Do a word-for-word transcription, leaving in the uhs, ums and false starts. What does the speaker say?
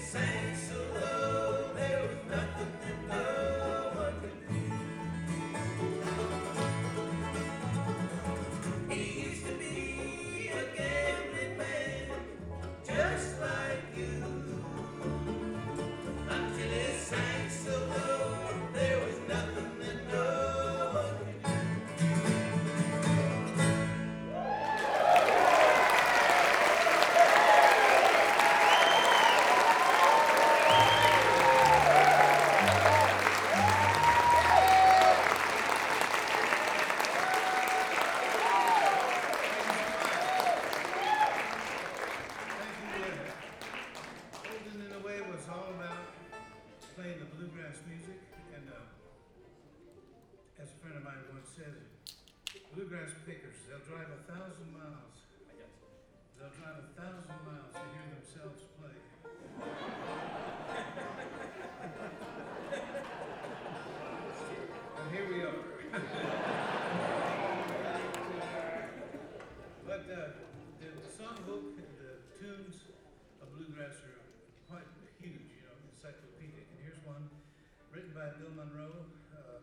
sang so low, there was nothing that no one could do. He used to be a gambling man, just like you, until he sang so low, there was nothing that no one could do. Holding in a Way was all about playing the bluegrass music, and uh, as a friend of mine once said, bluegrass pickers, they'll drive a thousand miles. They'll drive a thousand miles to hear themselves play. And here we are. But uh, the songbook, the tunes of bluegrass are quite huge, you know, encyclopedic. And here's one written by Bill Monroe, uh,